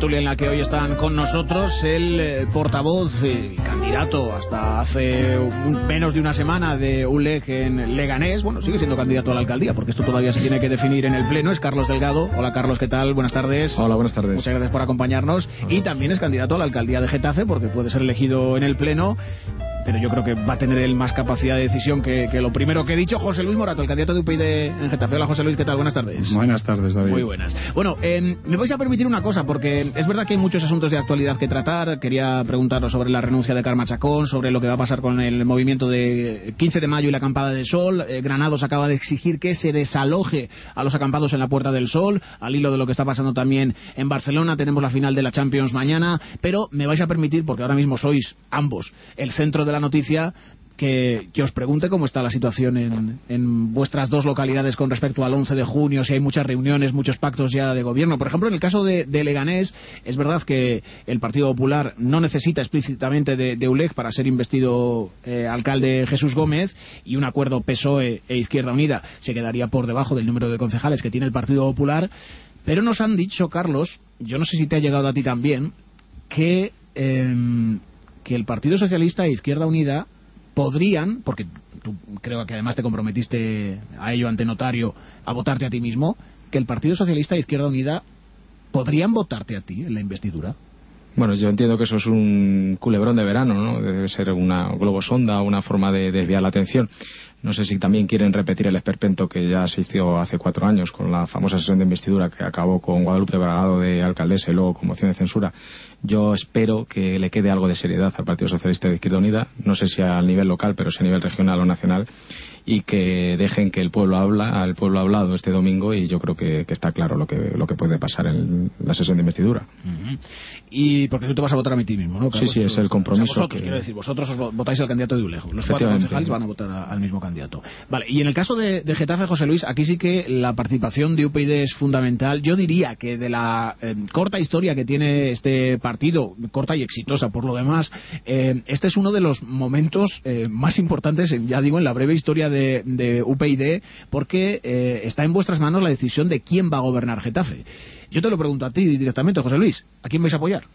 tertulia en la que hoy están con nosotros el portavoz, candidato hasta hace menos de una semana de ULEG en Leganés. Bueno, sigue siendo candidato a la alcaldía, porque esto todavía se tiene que definir en el Pleno. Es Carlos Delgado. Hola, Carlos, ¿qué tal? Buenas tardes. Hola, buenas tardes. Muchas gracias por acompañarnos. Y también es candidato a la alcaldía de Getafe, porque puede ser elegido en el Pleno. Pero yo creo que va a tener él más capacidad de decisión que lo primero que he dicho. José Luis Morato, el candidato de UPyD en Getafe. Hola, José Luis, ¿qué tal? Buenas tardes. Buenas tardes, David. Muy buenas. Bueno, me vais a permitir una cosa, porque es verdad que hay muchos asuntos de actualidad que tratar. Quería preguntaros sobre la renuncia de Carme Chacón, sobre lo que va a pasar con el movimiento de 15 de mayo y la acampada del Sol. Granados acaba de exigir que se desaloje a los acampados en la Puerta del Sol, al hilo de lo que está pasando también en Barcelona. Tenemos la final de la Champions mañana, pero me vais a permitir, porque ahora mismo sois ambos el centro de la noticia, que os pregunte cómo está la situación en vuestras dos localidades con respecto al 11 de junio, si hay muchas reuniones, muchos pactos ya de gobierno. Por ejemplo, en el caso de Leganés, es verdad que el Partido Popular no necesita explícitamente de ULEG para ser investido alcalde Jesús Gómez, y un acuerdo PSOE e Izquierda Unida se quedaría por debajo del número de concejales que tiene el Partido Popular. Pero nos han dicho, Carlos, yo no sé si te ha llegado a ti también, que el Partido Socialista e Izquierda Unida podrían, porque tú creo que además te comprometiste a ello ante notario, a votarte a ti mismo, que el Partido Socialista e Izquierda Unida podrían votarte a ti en la investidura. Bueno, yo entiendo que eso es un culebrón de verano, ¿no? Debe ser una globosonda, una forma de desviar la atención. No sé si también quieren repetir el esperpento que ya se hizo hace 4 años con la famosa sesión de investidura que acabó con Guadalupe Bragado de alcaldesa y luego con moción de censura. Yo espero que le quede algo de seriedad al Partido Socialista de Izquierda Unida, no sé si a nivel local, pero sí a nivel regional o nacional, y que dejen que el pueblo al pueblo ha hablado este domingo, y yo creo que está claro lo que puede pasar en la sesión de investidura. Uh-huh. Y porque tú te vas a votar a ti mismo, ¿no, Carlos? Sí, es el compromiso. O sea, vosotros, quiero decir, vosotros os votáis al candidato de ULEG. Los 4 concejales van a votar al mismo candidato. Vale, y en el caso de Getafe, José Luis, aquí sí que la participación de UPyD es fundamental. Yo diría que de la corta historia que tiene este partido, corta y exitosa por lo demás, este es uno de los momentos más importantes, ya digo, en la breve historia de UPyD, porque está en vuestras manos la decisión de quién va a gobernar Getafe. Yo te lo pregunto a ti directamente, José Luis, ¿a quién vais a apoyar?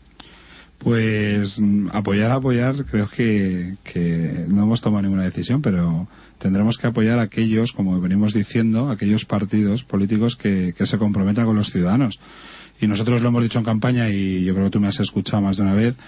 Pues apoyar, creo que no hemos tomado ninguna decisión, pero tendremos que apoyar a aquellos, como venimos diciendo, aquellos partidos políticos que se comprometan con los ciudadanos. Y nosotros lo hemos dicho en campaña, y yo creo que tú me has escuchado más de una vez,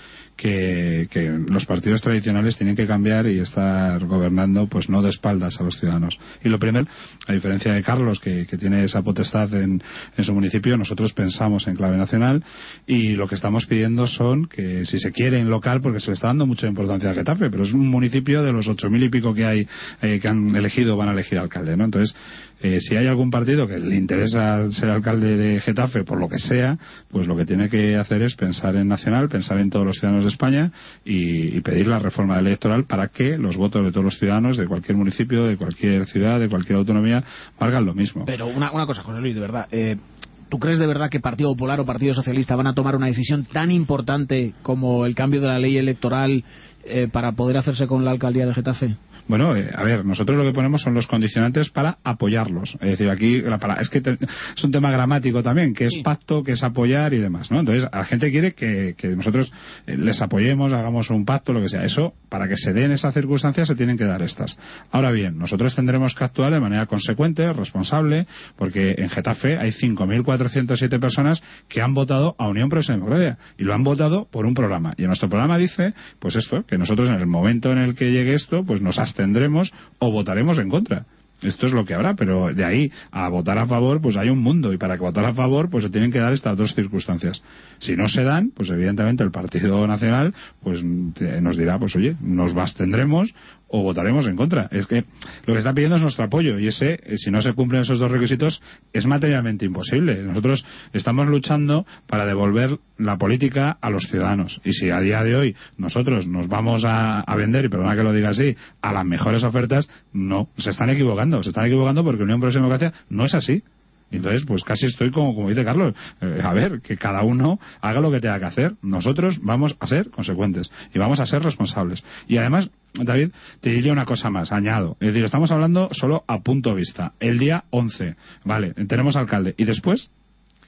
que los partidos tradicionales tienen que cambiar y estar gobernando, pues no de espaldas a los ciudadanos. Y lo primero, a diferencia de Carlos, que tiene esa potestad en su municipio, nosotros pensamos en clave nacional, y lo que estamos pidiendo son que, si se quiere en local, porque se le está dando mucha importancia a Getafe, pero es un municipio de los 8.000 y pico que hay, que han elegido, van a elegir alcalde, ¿no? Entonces, si hay algún partido que le interesa ser alcalde de Getafe, por lo que sea, pues lo que tiene que hacer es pensar en nacional, pensar en todos los ciudadanos de España, y pedir la reforma electoral para que los votos de todos los ciudadanos de cualquier municipio, de cualquier ciudad, de cualquier autonomía, valgan lo mismo. Pero una cosa, José Luis, de verdad, ¿tú crees de verdad que Partido Popular o Partido Socialista van a tomar una decisión tan importante como el cambio de la ley electoral para poder hacerse con la alcaldía de Getafe? Bueno, a ver, nosotros lo que ponemos son los condicionantes para apoyarlos. Es decir, aquí es que es un tema gramático también, que es pacto, que es apoyar y demás, ¿no? Entonces, la gente quiere que nosotros les apoyemos, hagamos un pacto, lo que sea. Eso, para que se den esas circunstancias, se tienen que dar estas. Ahora bien, nosotros tendremos que actuar de manera consecuente, responsable, porque en Getafe hay 5.407 personas que han votado a Unión Progresista Democrática, y lo han votado por un programa. Y en nuestro programa dice, pues esto, que nosotros en el momento en el que llegue esto, pues nos abstendremos o votaremos en contra. Esto es lo que habrá, pero de ahí a votar a favor, pues hay un mundo, y para que votar a favor, pues se tienen que dar estas dos circunstancias. Si no se dan, pues evidentemente el Partido Nacional pues nos dirá, pues oye, nos abstendremos o votaremos en contra. Es que lo que está pidiendo es nuestro apoyo, y si no se cumplen esos dos requisitos, es materialmente imposible. Nosotros estamos luchando para devolver la política a los ciudadanos, y si a día de hoy nosotros nos vamos a vender, y perdona que lo diga así, a las mejores ofertas, no, se están equivocando porque Unión Progresista Democrática no es así. Entonces, pues casi estoy como dice Carlos, a ver, que cada uno haga lo que tenga que hacer. Nosotros vamos a ser consecuentes y vamos a ser responsables. Y además, David, te diría una cosa más, añado. Es decir, estamos hablando solo a punto de vista. El día 11, vale, tenemos alcalde. ¿Y después?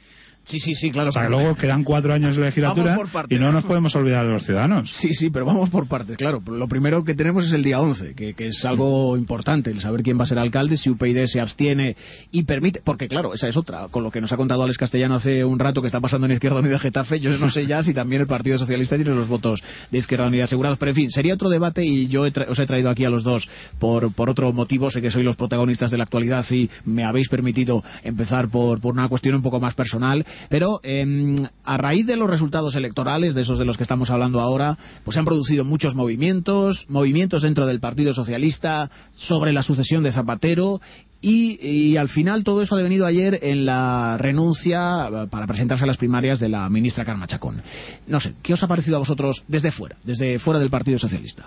Sí, claro. O sea, que luego quedan 4 años de legislatura y no nos podemos olvidar de los ciudadanos. Sí, pero vamos por partes, claro. Lo primero que tenemos es el día 11, que es algo importante, el saber quién va a ser alcalde, si UPyD se abstiene y permite, porque claro, esa es otra, con lo que nos ha contado Alex Castellano hace un rato que está pasando en Izquierda Unida Getafe, yo no sé ya si también el Partido Socialista tiene los votos de Izquierda Unida asegurados, pero en fin, sería otro debate y yo os he traído aquí a los dos por otro motivo, sé que sois los protagonistas de la actualidad y me habéis permitido empezar por una cuestión un poco más personal, pero a raíz de los resultados electorales, de esos de los que estamos hablando ahora, pues se han producido muchos movimientos dentro del Partido Socialista sobre la sucesión de Zapatero y al final todo eso ha devenido ayer en la renuncia para presentarse a las primarias de la ministra Carme Chacón. No sé, ¿qué os ha parecido a vosotros desde fuera del Partido Socialista?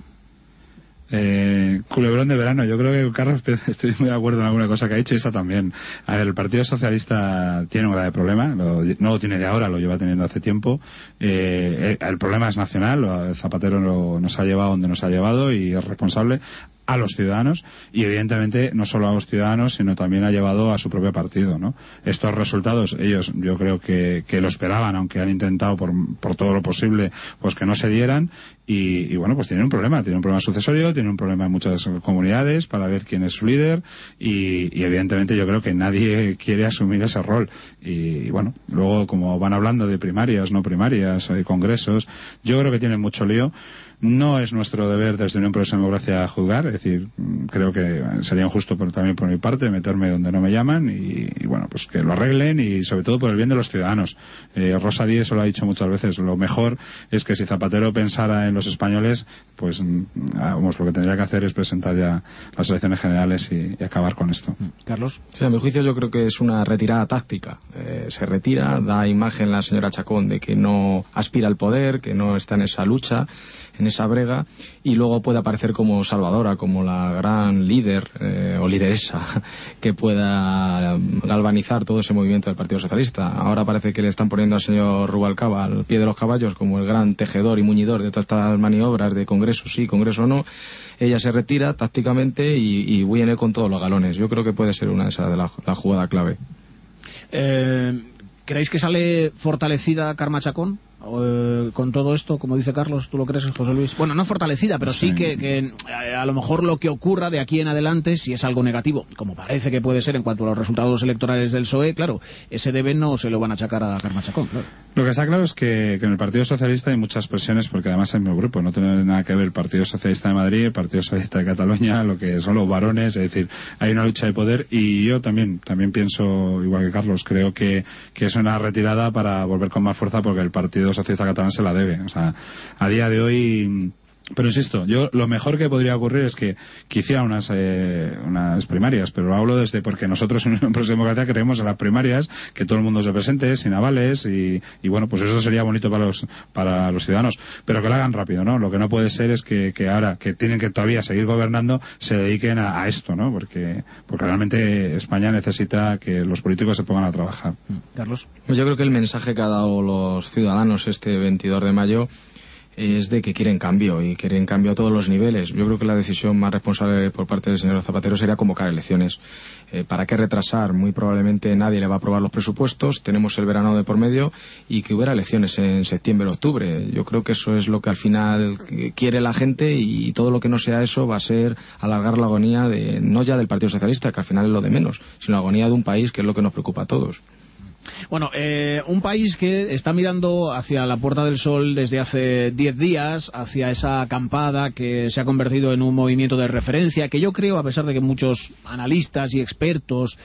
Culebrón de verano. Yo creo que, Carlos, estoy muy de acuerdo en alguna cosa que ha dicho y esta también. A ver, el Partido Socialista tiene un grave problema, no lo tiene de ahora, lo lleva teniendo hace tiempo. El problema es nacional, Zapatero nos ha llevado donde nos ha llevado y es responsable a los ciudadanos y evidentemente no solo a los ciudadanos sino también ha llevado a su propio partido, ¿no? Estos resultados ellos yo creo que lo esperaban, aunque han intentado por todo lo posible pues que no se dieran y bueno, pues tienen un problema sucesorio, tienen un problema en muchas comunidades para ver quién es su líder y evidentemente yo creo que nadie quiere asumir ese rol y bueno, luego como van hablando de primarias, no primarias, congresos, yo creo que tienen mucho lío. No es nuestro deber desde Unión Progreso y Democracia juzgar, es decir, creo que sería injusto también por mi parte meterme donde no me llaman y bueno, pues que lo arreglen y sobre todo por el bien de los ciudadanos. Rosa Díez lo ha dicho muchas veces, lo mejor es que si Zapatero pensara en los españoles, pues vamos, lo que tendría que hacer es presentar ya las elecciones generales y acabar con esto. Carlos. Sí, a mi juicio yo creo que es una retirada táctica. Se retira, da imagen la señora Chacón de que no aspira al poder, que no está en esa lucha, en esa brega, y luego puede aparecer como salvadora, como la gran líder o lideresa que pueda galvanizar todo ese movimiento del Partido Socialista. Ahora parece que le están poniendo al señor Rubalcaba al pie de los caballos como el gran tejedor y muñidor de todas estas maniobras de Congreso sí, Congreso no. Ella se retira tácticamente y viene con todos los galones. Yo creo que puede ser una de esas de la jugada clave. ¿Creéis que sale fortalecida Carme Chacón? Con todo esto, como dice Carlos, ¿tú lo crees, José Luis? Bueno, no fortalecida, pero sí que a lo mejor lo que ocurra de aquí en adelante, si es algo negativo, como parece que puede ser en cuanto a los resultados electorales del PSOE, claro, ese debe no se lo van a achacar a Carme Chacón, claro. Lo que está claro es que en el Partido Socialista hay muchas presiones, porque además en mi grupo no tiene nada que ver el Partido Socialista de Madrid, el Partido Socialista de Cataluña, lo que son los varones, es decir, hay una lucha de poder y yo también pienso, igual que Carlos, creo que es una retirada para volver con más fuerza porque el Partido Socialista Catalán se la debe. O sea, a día de hoy. Pero insisto, yo lo mejor que podría ocurrir es que hiciera unas primarias, pero lo hablo porque nosotros en Unión Progreso y Democracia creemos en las primarias, que todo el mundo se presente, sin avales, y bueno, pues eso sería bonito para los ciudadanos, pero que lo hagan rápido, ¿no? Lo que no puede ser es que ahora, que tienen que todavía seguir gobernando, se dediquen a esto, ¿no? Porque realmente España necesita que los políticos se pongan a trabajar. Carlos. Pues yo creo que el mensaje que ha dado los ciudadanos este 22 de mayo es de que quieren cambio y quieren cambio a todos los niveles. Yo creo que la decisión más responsable por parte del señor Zapatero sería convocar elecciones. ¿Para qué retrasar? Muy probablemente nadie le va a aprobar los presupuestos, tenemos el verano de por medio y que hubiera elecciones en septiembre o octubre. Yo creo que eso es lo que al final quiere la gente y todo lo que no sea eso va a ser alargar la agonía no ya del Partido Socialista, que al final es lo de menos, sino la agonía de un país que es lo que nos preocupa a todos. Bueno, un país que está mirando hacia la Puerta del Sol desde hace 10 días, hacia esa acampada que se ha convertido en un movimiento de referencia, que yo creo, a pesar de que muchos analistas y expertos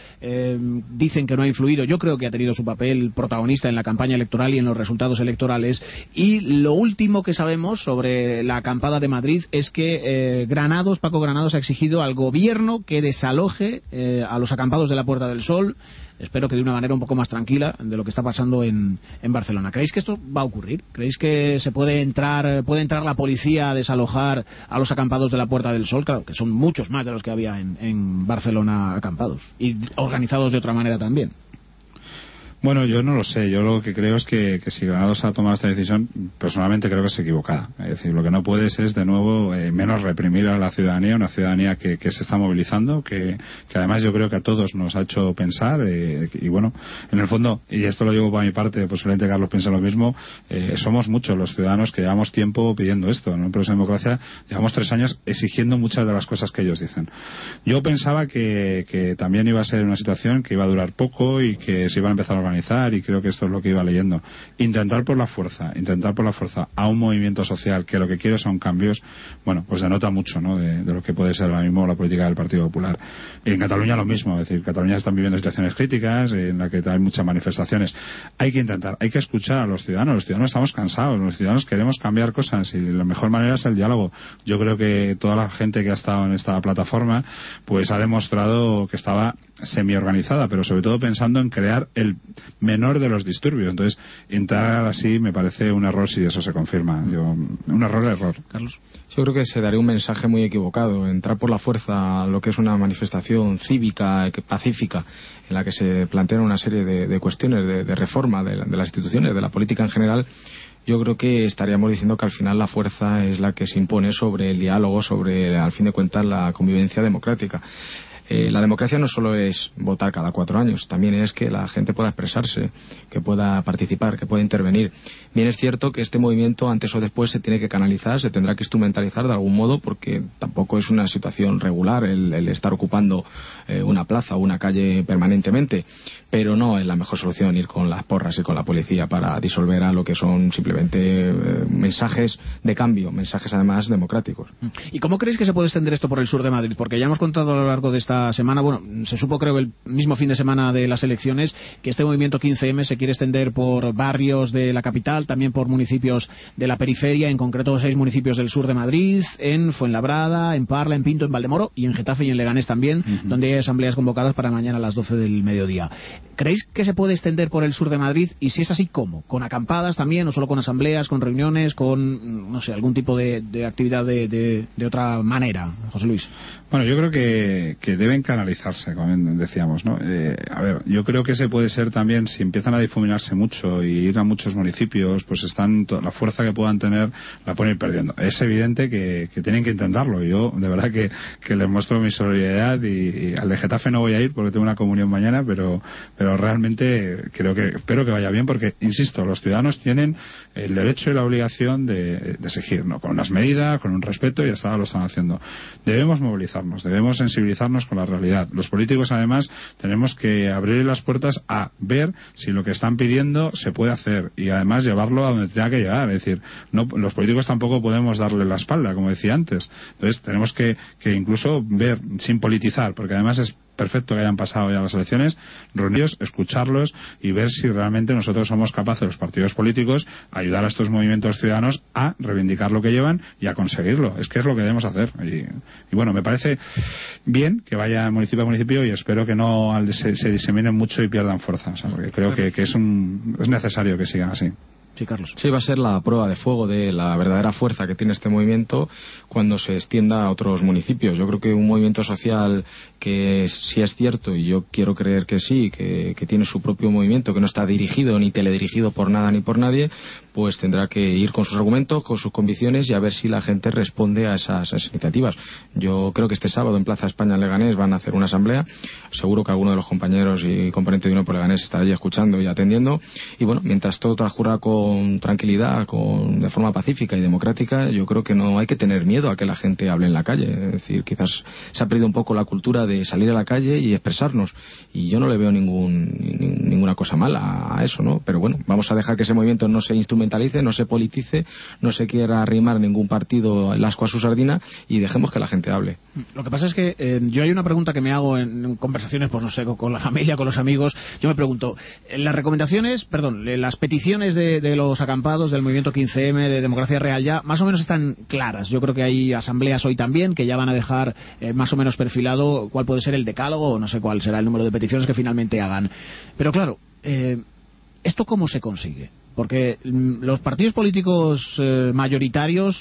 dicen que no ha influido, yo creo que ha tenido su papel protagonista en la campaña electoral y en los resultados electorales. Y lo último que sabemos sobre la acampada de Madrid es que Paco Granados ha exigido al gobierno que desaloje a los acampados de la Puerta del Sol. Espero que de una manera un poco más tranquila de lo que está pasando en Barcelona. ¿Creéis que esto va a ocurrir? ¿Creéis que se puede entrar la policía a desalojar a los acampados de la Puerta del Sol? Claro, que son muchos más de los que había en Barcelona acampados y organizados de otra manera también. Bueno, yo no lo sé. Yo lo que creo es que si Granados ha tomado esta decisión, personalmente creo que es equivocada. Es decir, lo que no puedes es, de nuevo, menos reprimir a la ciudadanía, una ciudadanía que se está movilizando, que además yo creo que a todos nos ha hecho pensar, y bueno, en el fondo, y esto lo digo por mi parte, posiblemente Carlos piense lo mismo, somos muchos los ciudadanos que llevamos tiempo pidiendo esto, ¿no? En Progreso y Democracia llevamos 3 años exigiendo muchas de las cosas que ellos dicen. Yo pensaba que también iba a ser una situación que iba a durar poco y que se iba a empezar a organizar, y creo que esto es lo que iba leyendo. Intentar por la fuerza a un movimiento social que lo que quiere son cambios, bueno, pues denota mucho, ¿no?, de lo que puede ser ahora mismo la política del Partido Popular. Y en Cataluña lo mismo, es decir, en Cataluña están viviendo situaciones críticas en la que hay muchas manifestaciones. Hay que intentar, hay que escuchar a los ciudadanos estamos cansados, los ciudadanos queremos cambiar cosas y la mejor manera es el diálogo. Yo creo que toda la gente que ha estado en esta plataforma pues ha demostrado que estaba semi-organizada, pero sobre todo pensando en crear el menor de los disturbios. Entonces, entrar así me parece un error si eso se confirma. Un error. Carlos. Yo creo que se daría un mensaje muy equivocado. Entrar por la fuerza a lo que es una manifestación cívica, pacífica, en la que se plantean una serie de cuestiones de reforma de las instituciones, de la política en general. Yo creo que estaríamos diciendo que al final la fuerza es la que se impone sobre el diálogo, sobre, al fin de cuentas, la convivencia democrática. La democracia no solo es votar cada 4 años, también es que la gente pueda expresarse, que pueda participar, que pueda intervenir. Bien es cierto que este movimiento antes o después se tiene que canalizar, se tendrá que instrumentalizar de algún modo, porque tampoco es una situación regular el estar ocupando una plaza o una calle permanentemente, pero no es la mejor solución ir con las porras y con la policía para disolver a lo que son simplemente mensajes de cambio, mensajes además democráticos. ¿Y cómo creéis que se puede extender esto por el sur de Madrid? Porque ya hemos contado a lo largo de esta semana, bueno, se supo creo el mismo fin de semana de las elecciones que este movimiento 15M se quiere extender por barrios de la capital, también por municipios de la periferia, en concreto 6 municipios del sur de Madrid, en Fuenlabrada, en Parla, en Pinto, en Valdemoro y en Getafe y en Leganés también, donde hay asambleas convocadas para mañana a las 12 del mediodía. ¿Creéis que se puede extender por el sur de Madrid? Y si es así, ¿cómo? ¿Con acampadas también, o solo con asambleas, con reuniones, con, no sé, algún tipo de actividad de otra manera? José Luis. Bueno, yo creo que deben canalizarse, como decíamos, ¿no? A ver, yo creo que ese puede ser también, si empiezan a difuminarse mucho y ir a muchos municipios, pues la fuerza que puedan tener la pueden ir perdiendo. Es evidente que tienen que intentarlo. Yo, de verdad, que les muestro mi solidaridad y al de Getafe no voy a ir porque tengo una comunión mañana, pero realmente espero que vaya bien, porque, insisto, los ciudadanos tienen el derecho y la obligación de exigir, ¿no?, con unas medidas, con un respeto, y hasta ahora lo están haciendo. Debemos movilizarnos, debemos sensibilizarnos con la realidad. Los políticos, además, tenemos que abrir las puertas a ver si lo que están pidiendo se puede hacer, y además llevarlo a donde tenga que llegar. Es decir, no, los políticos tampoco podemos darle la espalda, como decía antes. Entonces tenemos que incluso ver, sin politizar, porque además es perfecto que hayan pasado ya las elecciones, reunirlos, escucharlos y ver si realmente nosotros somos capaces, los partidos políticos, ayudar a estos movimientos ciudadanos a reivindicar lo que llevan y a conseguirlo. Es que es lo que debemos hacer. Y bueno, me parece bien que vaya municipio a municipio, y espero que no se diseminen mucho y pierdan fuerza, o sea, porque creo que es necesario que sigan así. Sí, Carlos. Sí, va a ser la prueba de fuego de la verdadera fuerza que tiene este movimiento cuando se extienda a otros municipios. Yo creo que un movimiento social que sí es cierto, y yo quiero creer que sí, que tiene su propio movimiento, que no está dirigido ni teledirigido por nada ni por nadie, pues tendrá que ir con sus argumentos, con sus convicciones, y a ver si la gente responde a esas iniciativas. Yo creo que este sábado en Plaza España en Leganés van a hacer una asamblea. Seguro que alguno de los compañeros y componentes de Unión por Leganés estará allí escuchando y atendiendo. Y bueno, mientras todo transcurra con tranquilidad, de forma pacífica y democrática, yo creo que no hay que tener miedo a que la gente hable en la calle. Es decir, quizás se ha perdido un poco la cultura de salir a la calle y expresarnos, y yo no le veo ninguna cosa mala a eso, ¿no? Pero bueno, vamos a dejar que ese movimiento no se instrumentalice, no se politice, no se quiera arrimar ningún partido el asco a su sardina, y dejemos que la gente hable. Lo que pasa es que yo hay una pregunta que me hago en conversaciones, pues no sé, con la familia, con los amigos. Yo me pregunto, las peticiones de los acampados del movimiento 15M, de Democracia Real, ya más o menos están claras. Yo creo que hay asambleas hoy también que ya van a dejar más o menos perfilado cuál puede ser el decálogo, o no sé cuál será el número de peticiones que finalmente hagan. Pero claro, ¿esto cómo se consigue? Porque los partidos políticos mayoritarios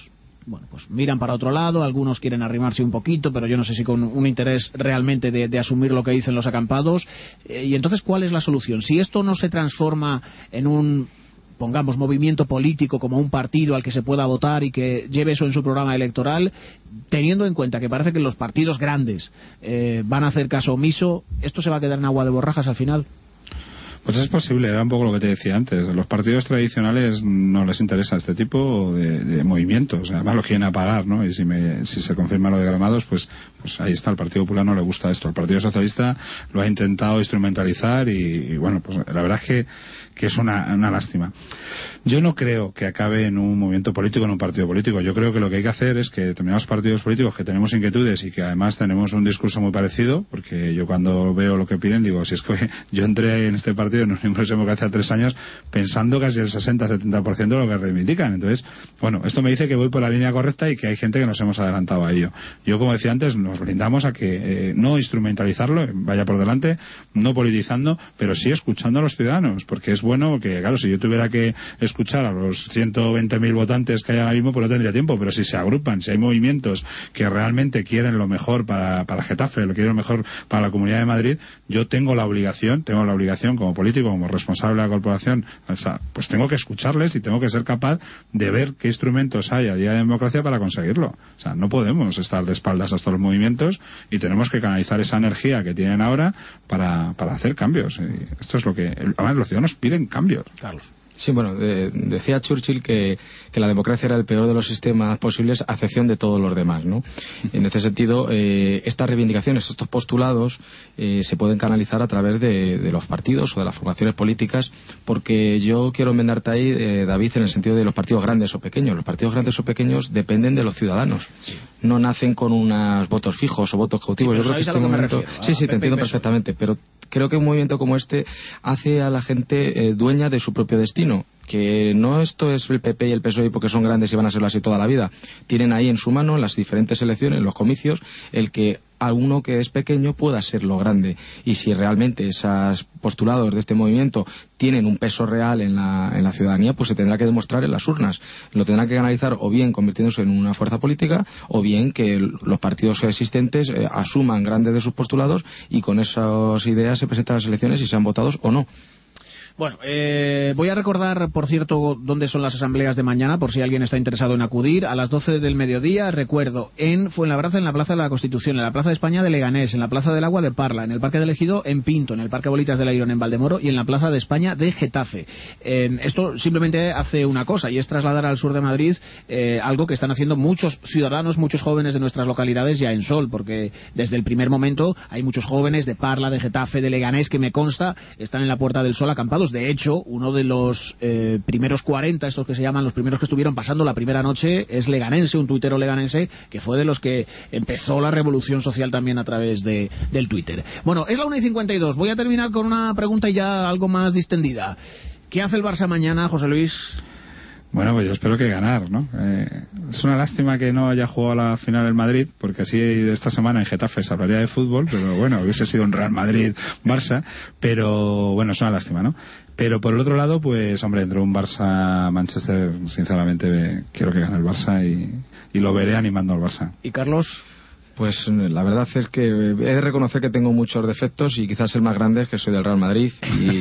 bueno, pues miran para otro lado, algunos quieren arrimarse un poquito, pero yo no sé si con un interés realmente de asumir lo que dicen los acampados. Y entonces, ¿cuál es la solución? Si esto no se transforma en un, pongamos, movimiento político como un partido al que se pueda votar y que lleve eso en su programa electoral, teniendo en cuenta que parece que los partidos grandes van a hacer caso omiso, ¿esto se va a quedar en agua de borrajas al final? Pues es posible, era un poco lo que te decía antes. Los partidos tradicionales no les interesa este tipo de movimientos, además lo quieren apagar, ¿no? Y si se confirma lo de Granados, pues ahí está, al Partido Popular no le gusta esto. El Partido Socialista lo ha intentado instrumentalizar y bueno, pues la verdad es que es una lástima. Yo no creo que acabe en un movimiento político, en un partido político. Yo creo que lo que hay que hacer es que determinados partidos políticos que tenemos inquietudes y que además tenemos un discurso muy parecido, porque yo cuando veo lo que piden digo, si es que yo entré en este partido en Unión Democracia hace 3 años pensando casi el 60-70% de lo que reivindican. Entonces, bueno, esto me dice que voy por la línea correcta y que hay gente que nos hemos adelantado a ello. Yo, como decía antes, nos brindamos a que no instrumentalizarlo, vaya por delante, no politizando, pero sí escuchando a los ciudadanos, porque es bueno que, claro, si yo tuviera que escuchar a los 120.000 votantes que hay ahora mismo, pues no tendría tiempo, pero si se agrupan, si hay movimientos que realmente quieren lo mejor para Getafe, lo quieren lo mejor para la Comunidad de Madrid, yo tengo la obligación como político, como responsable de la corporación, o sea, pues tengo que escucharles y tengo que ser capaz de ver qué instrumentos hay a día de democracia para conseguirlo. O sea, no podemos estar de espaldas a estos movimientos y tenemos que canalizar esa energía que tienen ahora para hacer cambios. Y esto es lo que, además, los ciudadanos piden cambios. Carlos. Sí, bueno, decía Churchill que la democracia era el peor de los sistemas posibles, a excepción de todos los demás, ¿no? En este sentido, estas reivindicaciones, estos postulados, se pueden canalizar a través de los partidos o de las formaciones políticas, porque yo quiero enmendarte ahí, David, en el sentido de los partidos grandes o pequeños. Los partidos grandes o pequeños dependen de los ciudadanos. Sí. No nacen con unos votos fijos o votos cautivos. Sí, yo creo que este momento... Sí, te entiendo perfectamente, pero creo que un movimiento como este hace a la gente dueña de su propio destino. Que no esto es el PP y el PSOE porque son grandes y van a serlo así toda la vida. Tienen ahí en su mano, en las diferentes elecciones, en los comicios, el que a uno que es pequeño pueda ser lo grande. Y si realmente esos postulados de este movimiento tienen un peso real en la ciudadanía, pues se tendrá que demostrar en las urnas. Lo tendrán que canalizar o bien convirtiéndose en una fuerza política, o bien que los partidos existentes asuman grandes de sus postulados y con esas ideas se presentan a las elecciones y sean votados o no. Bueno, voy a recordar, por cierto, dónde son las asambleas de mañana, por si alguien está interesado en acudir. A las 12 del mediodía, recuerdo, en Fuenlabrada, en la Plaza de la Constitución, en la Plaza de España de Leganés, en la Plaza del Agua de Parla, en el Parque del Ejido en Pinto, en el Parque Bolitas del Airón en Valdemoro y en la Plaza de España de Getafe. Esto simplemente hace una cosa, y es trasladar al sur de Madrid algo que están haciendo muchos ciudadanos, muchos jóvenes de nuestras localidades ya en Sol, porque desde el primer momento hay muchos jóvenes de Parla, de Getafe, de Leganés, que me consta, están en la Puerta del Sol acampados. De hecho, uno de los primeros 40, estos que se llaman los primeros que estuvieron pasando la primera noche, es leganense, un tuitero leganense, que fue de los que empezó la revolución social también a través del Twitter. Bueno, es la 1:52. Voy a terminar con una pregunta ya algo más distendida. ¿Qué hace el Barça mañana, José Luis? Bueno, pues yo espero que ganar, ¿no? Es una lástima que no haya jugado la final el Madrid, porque así esta semana en Getafe se hablaría de fútbol, pero bueno, hubiese sido un Real Madrid-Barça, pero bueno, es una lástima, ¿no? Pero por el otro lado, pues hombre, entre un Barça-Manchester, sinceramente quiero que gane el Barça y lo veré animando al Barça. ¿Y Carlos? Pues la verdad es que he de reconocer que tengo muchos defectos y quizás el más grande es que soy del Real Madrid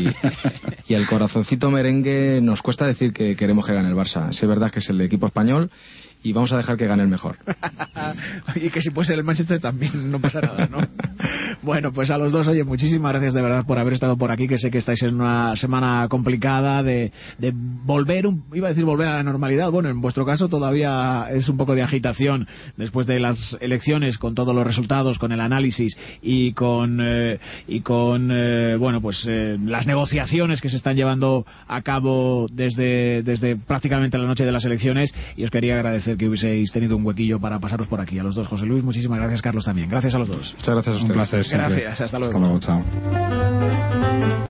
y el corazoncito merengue nos cuesta decir que queremos que gane el Barça. Sí, es verdad que es el equipo español y vamos a dejar que gane el mejor. Y que si puede ser el Manchester también no pasa nada, ¿no? Bueno, pues a los dos, oye, muchísimas gracias de verdad por haber estado por aquí, que sé que estáis en una semana complicada de volver, iba a decir volver a la normalidad, bueno, en vuestro caso todavía es un poco de agitación después de las elecciones, con todos los resultados, con el análisis y con bueno, pues las negociaciones que se están llevando a cabo desde prácticamente la noche de las elecciones, y os quería agradecer que hubieseis tenido un huequillo para pasaros por aquí. A los dos, José Luis, muchísimas gracias. Carlos también. Gracias a los dos. Muchas gracias a ustedes. Un placer. Siempre. Gracias. Hasta luego. Hasta luego. Chao.